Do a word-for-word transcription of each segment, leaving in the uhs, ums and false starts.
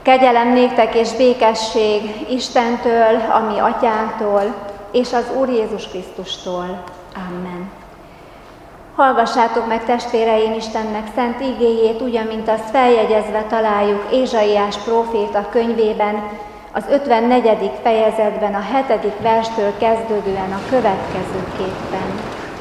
Kegyelem néktek és békesség Istentől, a mi atyánktól, és az Úr Jézus Krisztustól. Amen. Hallgassátok meg, testvéreim, Istennek szent igéjét, úgy, amint azt feljegyezve találjuk Ézsaiás próféta könyvében, az ötvennegyedik fejezetben, a hetedik verstől kezdődően a következőképpen.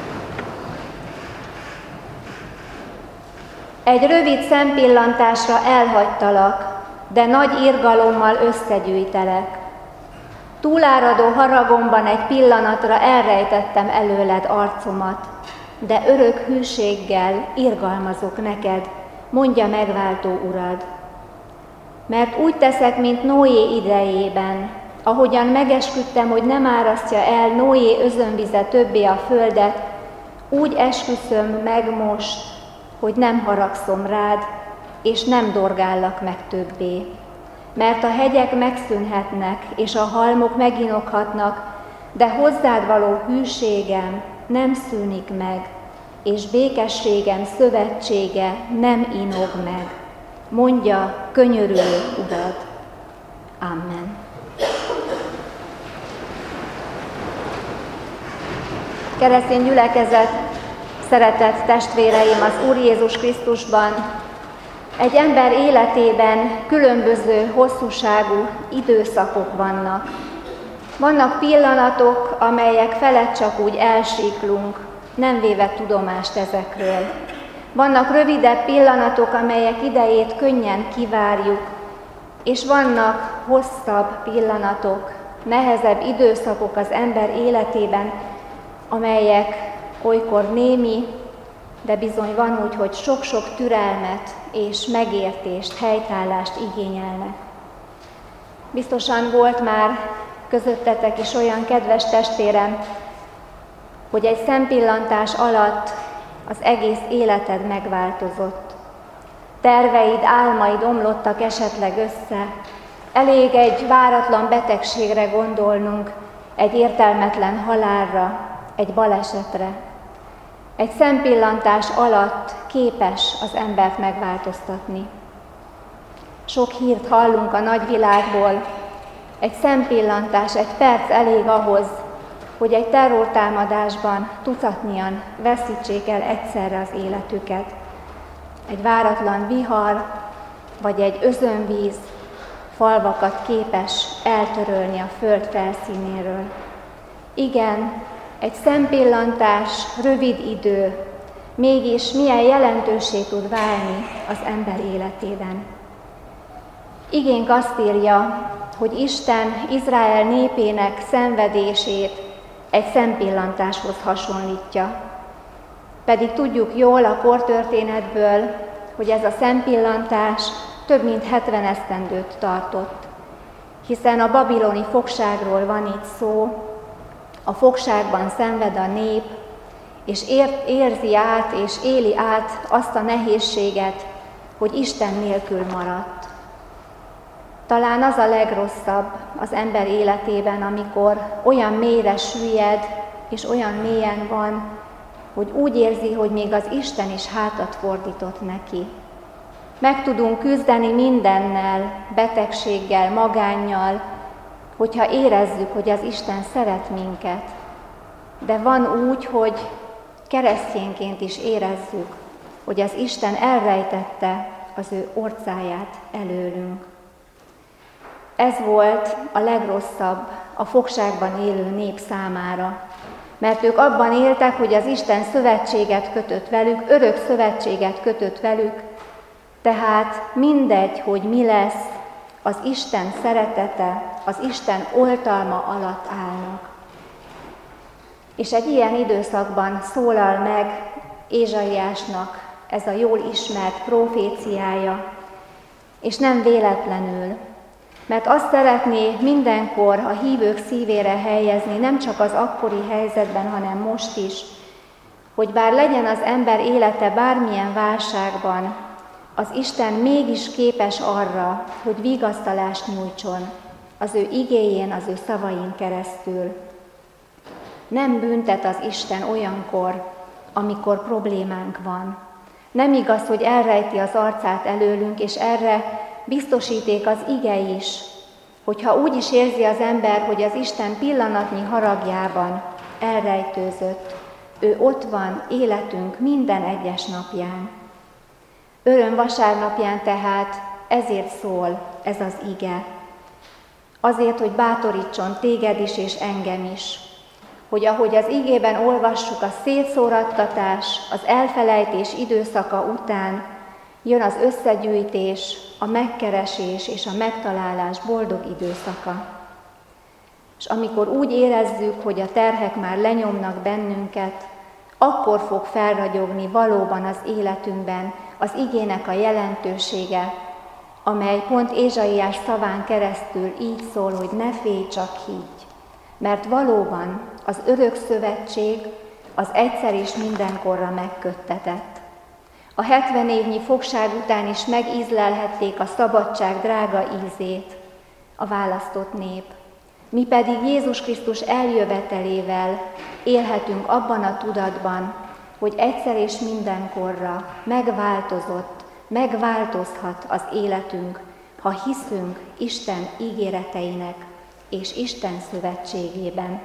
Egy rövid szempillantásra elhagytalak, de nagy irgalommal összegyűjtelek. Túláradó haragomban egy pillanatra elrejtettem előled arcomat, de örök hűséggel irgalmazok neked, mondja megváltó Urad. Mert úgy teszek, mint Noé idejében, ahogyan megesküdtem, hogy nem árasztja el Noé özönvize többé a földet, úgy esküszöm meg most, hogy nem haragszom rád, és nem dorgállak meg többé. Mert a hegyek megszűnhetnek, és a halmok meginokhatnak, de hozzád való hűségem nem szűnik meg, és békességem szövetsége nem inog meg. Mondja könyörülő Urad. Amen. Keresztény gyülekezet, szeretett testvéreim az Úr Jézus Krisztusban, egy ember életében különböző hosszúságú időszakok vannak. Vannak pillanatok, amelyek felett csak úgy elsíklunk, nem véve tudomást ezekről. Vannak rövidebb pillanatok, amelyek idejét könnyen kivárjuk, és vannak hosszabb pillanatok, nehezebb időszakok az ember életében, amelyek olykor némi, de bizony van úgy, hogy sok-sok türelmet és megértést, helytállást igényelnek. Biztosan volt már közöttetek is olyan kedves testvérem, hogy egy szempillantás alatt az egész életed megváltozott. Terveid, álmaid omlottak esetleg össze. Elég egy váratlan betegségre gondolnunk, egy értelmetlen halálra, egy balesetre. Egy szempillantás alatt képes az embert megváltoztatni. Sok hírt hallunk a nagyvilágból. Egy szempillantás, egy perc elég ahhoz, hogy egy terrortámadásban tucatnyian veszítsék el egyszerre az életüket. Egy váratlan vihar, vagy egy özönvíz falvakat képes eltörölni a föld felszínéről. Igen, egy szempillantás, rövid idő, mégis milyen jelentőssé tud válni az ember életében. Igénk azt írja, hogy Isten Izrael népének szenvedését egy szempillantáshoz hasonlítja. Pedig tudjuk jól a kortörténetből, hogy ez a szempillantás több mint hetven esztendőt tartott, hiszen a babiloni fogságról van itt szó, a fogságban szenved a nép, és érzi át és éli át azt a nehézséget, hogy Isten nélkül maradt. Talán az a legrosszabb az ember életében, amikor olyan mélyre süllyed, és olyan mélyen van, hogy úgy érzi, hogy még az Isten is hátat fordított neki. Meg tudunk küzdeni mindennel, betegséggel, magánnyal, hogyha érezzük, hogy az Isten szeret minket. De van úgy, hogy keresztényként is érezzük, hogy az Isten elrejtette az ő orcáját előlünk. Ez volt a legrosszabb a fogságban élő nép számára, mert ők abban éltek, hogy az Isten szövetséget kötött velük, örök szövetséget kötött velük, tehát mindegy, hogy mi lesz, az Isten szeretete, az Isten oltalma alatt állnak. És egy ilyen időszakban szólal meg Ézsaiásnak ez a jól ismert proféciája, és nem véletlenül, mert azt szeretné mindenkor a hívők szívére helyezni, nem csak az akkori helyzetben, hanem most is, hogy bár legyen az ember élete bármilyen válságban, az Isten mégis képes arra, hogy vigasztalást nyújtson az ő igéjén, az ő szavain keresztül. Nem büntet az Isten olyankor, amikor problémánk van. Nem igaz, hogy elrejti az arcát előlünk, és erre biztosíték az ige is, hogyha úgy is érzi az ember, hogy az Isten pillanatnyi haragjában elrejtőzött, ő ott van életünk minden egyes napján. Öröm vasárnapján tehát ezért szól ez az ige. Azért, hogy bátorítson téged is és engem is, hogy ahogy az igében olvassuk, a szétszórattatás, az elfelejtés időszaka után jön az összegyűjtés, a megkeresés és a megtalálás boldog időszaka. És amikor úgy érezzük, hogy a terhek már lenyomnak bennünket, akkor fog felragyogni valóban az életünkben az igének a jelentősége, amely pont Ézsaiás szaván keresztül így szól, hogy ne félj, csak higgy. Mert valóban az örök szövetség az egyszer és mindenkorra megköttetett. A hetven évnyi fogság után is megízlelhették a szabadság drága ízét, a választott nép. Mi pedig Jézus Krisztus eljövetelével élhetünk abban a tudatban, hogy egyszer és mindenkorra megváltozott, megváltozhat az életünk, ha hiszünk Isten ígéreteinek és Isten szövetségében.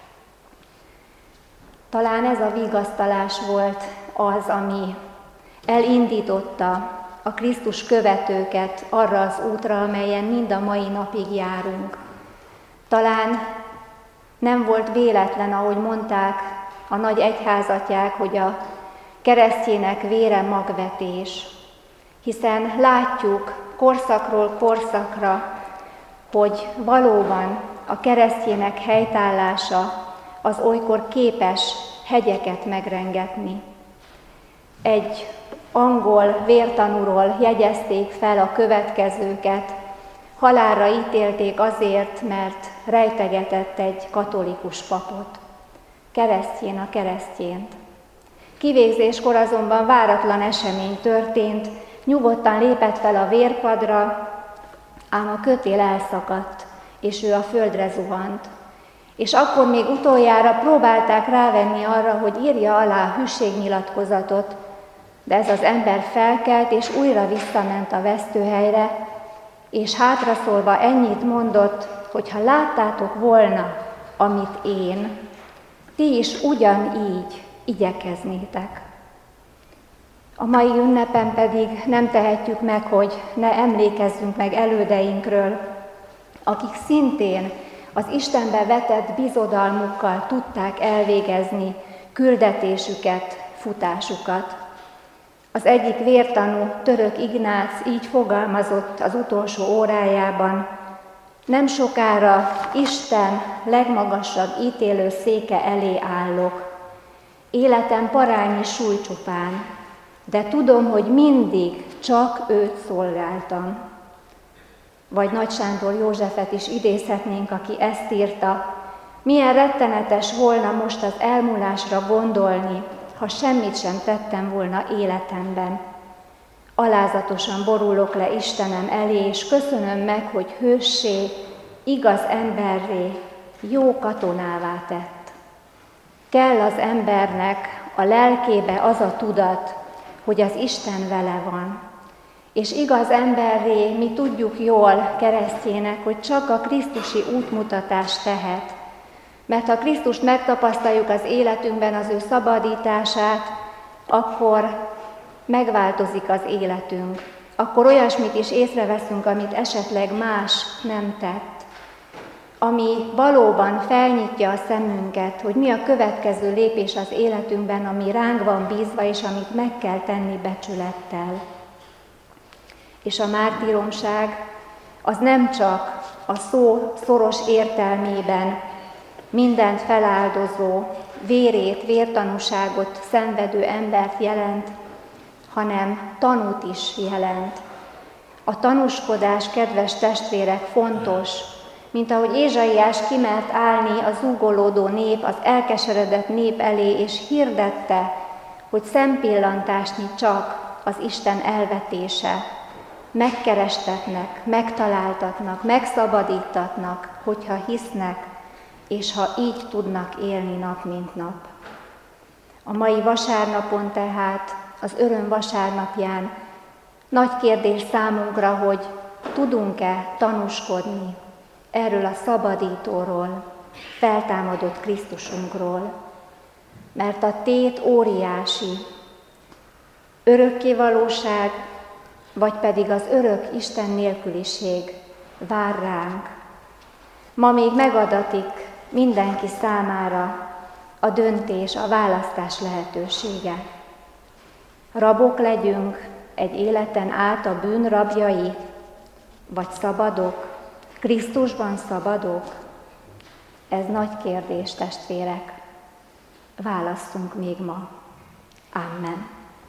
Talán ez a vigasztalás volt az, ami elindította a Krisztus követőket arra az útra, amelyen mind a mai napig járunk. Talán nem volt véletlen, ahogy mondták a nagy egyházatják, hogy a keresztjének vére magvetés, hiszen látjuk korszakról korszakra, hogy valóban a keresztjének helytállása az olykor képes hegyeket megrengetni. Egy angol vértanúról jegyezték fel a következőket, halálra ítélték azért, mert rejtegetett egy katolikus papot. Keresztjén a keresztjént. Kivégzéskor azonban váratlan esemény történt, nyugodtan lépett fel a vérpadra, ám a kötél elszakadt, és ő a földre zuhant. És akkor még utoljára próbálták rávenni arra, hogy írja alá a hűségnyilatkozatot, de ez az ember felkelt, és újra visszament a vesztőhelyre, és hátraszólva ennyit mondott, hogy ha láttátok volna, amit én, ti is ugyanígy igyekeznétek. A mai ünnepen pedig nem tehetjük meg, hogy ne emlékezzünk meg elődeinkről, akik szintén az Istenbe vetett bizodalmukkal tudták elvégezni küldetésüket, futásukat. Az egyik vértanú, Török Ignác így fogalmazott az utolsó órájában: nem sokára Isten legmagasabb ítélő széke elé állok. Életem parányi súly csupán, de tudom, hogy mindig csak őt szolgáltam. Vagy Nagy Sándor Józsefet is idézhetnénk, aki ezt írta: milyen rettenetes volna most az elmúlásra gondolni, ha semmit sem tettem volna életemben. Alázatosan borulok le Istenem elé, és köszönöm meg, hogy hőssé, igaz emberré, jó katonává tett. Kell az embernek a lelkébe az a tudat, hogy az Isten vele van. És igaz emberré mi tudjuk jól keresztjének, hogy csak a krisztusi útmutatást tehet. Mert ha Krisztust megtapasztaljuk az életünkben, az ő szabadítását, akkor megváltozik az életünk. Akkor olyasmit is észreveszünk, amit esetleg más nem tett. Ami valóban felnyitja a szemünket, hogy mi a következő lépés az életünkben, ami ránk van bízva, és amit meg kell tenni becsülettel. És a mártíromság az nem csak a szó szoros értelmében mindent feláldozó, vérét, vértanúságot szenvedő embert jelent, hanem tanút is jelent. A tanúskodás, kedves testvérek, fontos, mint ahogy Ézsaiás kimert állni a zúgolódó nép, az elkeseredett nép elé, és hirdette, hogy szempillantásnyi csak az Isten elvetése. Megkerestetnek, megtaláltatnak, megszabadítatnak, hogyha hisznek, és ha így tudnak élni nap mint nap. A mai vasárnapon tehát, az öröm vasárnapján nagy kérdés számunkra, hogy tudunk-e tanúskodni erről a szabadítóról, feltámadott Krisztusunkról, mert a tét óriási, örökké valóság, vagy pedig az örök Isten nélküliség vár ránk. Ma még megadatik mindenki számára a döntés, a választás lehetősége. Rabok legyünk egy életen át a bűn rabjai, vagy szabadok, Krisztusban szabadok? Ez nagy kérdés, testvérek. Válasszunk még ma. Amen.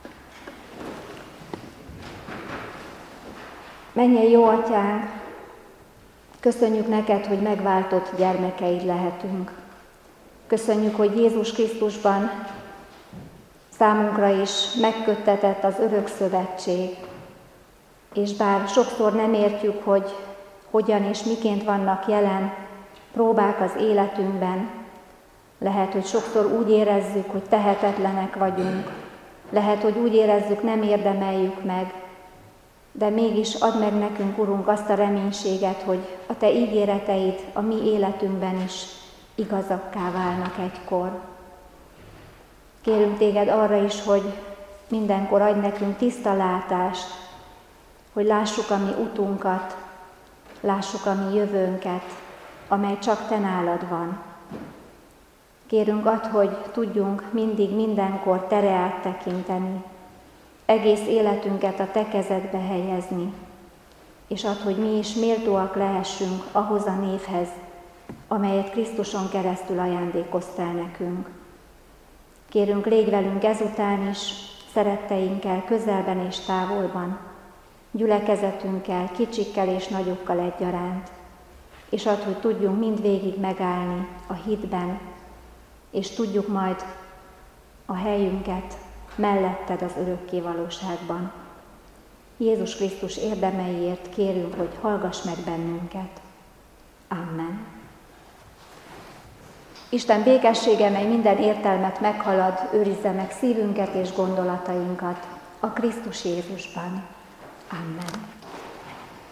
Mennyei jó Atyánk, köszönjük neked, hogy megváltott gyermekeid lehetünk. Köszönjük, hogy Jézus Krisztusban számunkra is megköttetett az örök szövetség, és bár sokszor nem értjük, hogy hogyan és miként vannak jelen próbák az életünkben, lehet, hogy sokszor úgy érezzük, hogy tehetetlenek vagyunk, lehet, hogy úgy érezzük, nem érdemeljük meg, de mégis add meg nekünk, Urunk, azt a reménységet, hogy a Te ígéreteid a mi életünkben is igazakká válnak egykor. Kérünk Téged arra is, hogy mindenkor adj nekünk tiszta látást, hogy lássuk a mi utunkat, lássuk a mi jövőnket, amely csak Te nálad van. Kérünk add, hogy tudjunk mindig, mindenkor Tere áttekinteni, egész életünket a Te kezedbe helyezni, és add, hogy mi is méltóak lehessünk ahhoz a névhez, amelyet Krisztuson keresztül ajándékoztál nekünk. Kérünk, légy velünk ezután is, szeretteinkkel, közelben és távolban, gyülekezetünkkel, kicsikkel és nagyokkal egyaránt, és add, hogy tudjunk mindvégig megállni a hitben, és tudjuk majd a helyünket melletted az örökké valóságban. Jézus Krisztus érdemeiért kérünk, hogy hallgass meg bennünket. Amen. Isten békessége, mely minden értelmet meghalad, őrizze meg szívünket és gondolatainkat a Krisztus Jézusban. Amen.